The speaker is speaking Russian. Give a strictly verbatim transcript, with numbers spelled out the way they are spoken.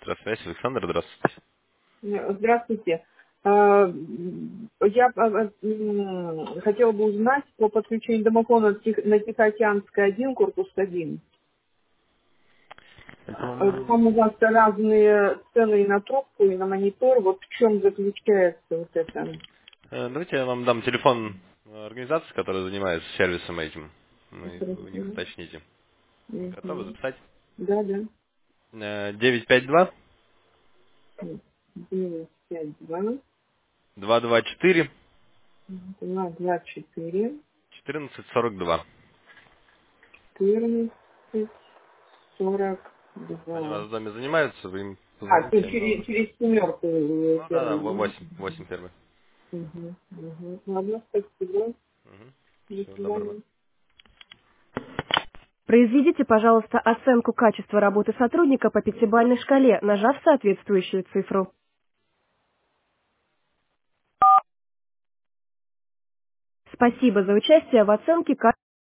Электросвязь, Александр, здравствуйте. Здравствуйте. А, Я а, а, м, хотела бы узнать по подключению домофона Тих- на Тихоокеанской один, корпус один. Это А, вам, Там у вас разные цены и на трубку, и на монитор. Вот в чем заключается вот это? э, давайте я вам дам телефон э, организации, которая занимается сервисом этим. Ну, и вы у них Мгм. уточните. Готовы Мгм. записать? Да, да. Э, девять пять два девять пять два два два четыре два два четыре четырнадцать сорок два. четырнадцать сорок Они у два. вас в доме занимаются, вы им А, то позвоните. Они... через, через семерку э, Ну да, да, первый, во- да? восемь, восемь первый. Угу, угу. Ладно, спасибо. Угу. До Всего доброго. свидания. Произведите, пожалуйста, оценку качества работы сотрудника по пятибалльной шкале, нажав соответствующую цифру. Спасибо за участие в оценке качества.